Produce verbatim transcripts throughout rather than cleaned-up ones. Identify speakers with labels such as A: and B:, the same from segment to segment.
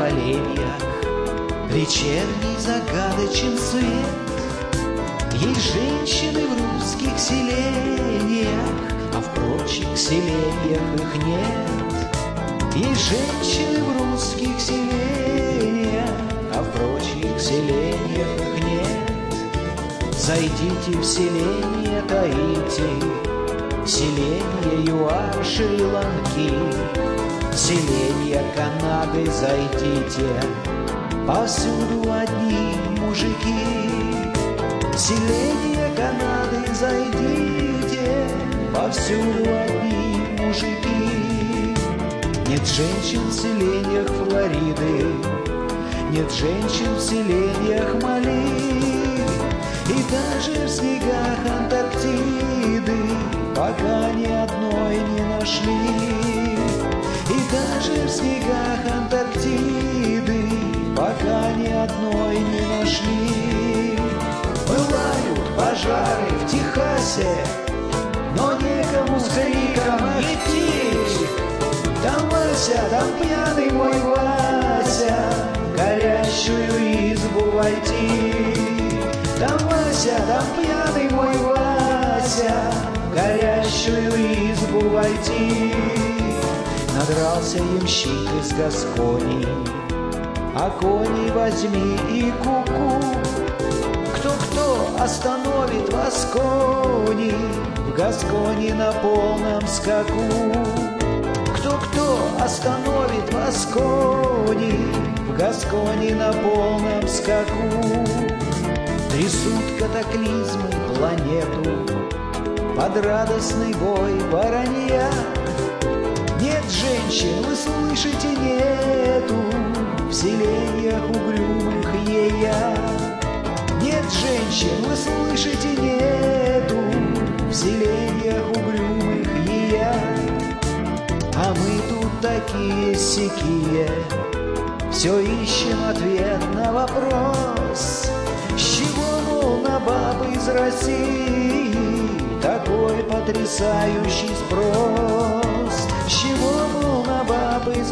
A: поленьях вечерний загадочен свет. Есть женщины в русских селениях, а в прочих селениях их нет. Есть женщины в русских селениях, а в прочих селениях их нет. Зайдите в селение Таити, селение ЮАР, Шри-Ланки, селение Канады зайдите, повсюду одни мужики. Селение Канады зайдите, повсюду одни мужики. Нет женщин в селениях Флориды, нет женщин в селениях Мали, и даже в снегах Антарктиды пока ни одной не нашли. И даже в снегах Антарктиды пока ни одной не нашли. Бывают пожары в Техасе, но некому с криком идти. Там Вася, там пьяный мой Вася, в горящую избу войти. Там Вася, там пьяный мой Вася, в горящую избу войти. Надрался ямщик из Гаскони, а кони возьми и куку. Кто-кто остановит вас, кони, в Гаскони на полном скаку? Кто-кто остановит вас, кони, в Гаскони на полном скаку? Трясут катаклизмы планету под радостный бой воронья. Нет женщин, вы слышите, нету в селениях угрюмых ея. Нет женщин, вы слышите, нету в селениях угрюмых ея. А мы тут такие-сякие, все ищем ответ на вопрос, с чего, мол, на баб из России такой потрясающий спрос? С чего, мол, на баб из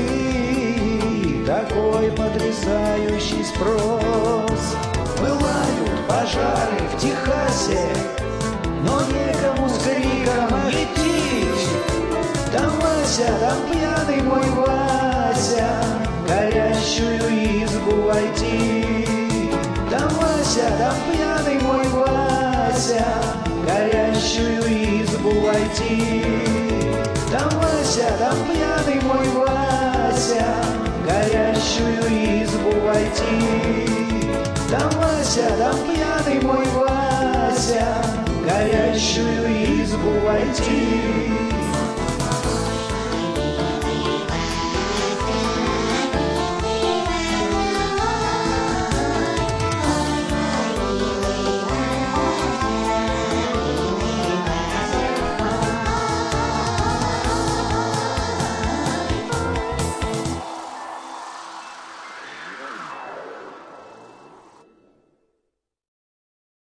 A: России такой потрясающий спрос? Бывают пожары в Техасе, но некому с криком идти. Там Вася, там пьяный мой Вася, в горящую избу войти. Там Вася, там пьяный мой Вася, в горящую избу войти. Там Вася, там пьяный мой Вася, в горящую избу войти. Там Вася, там пьяный мой Вася, в горящую избу войти.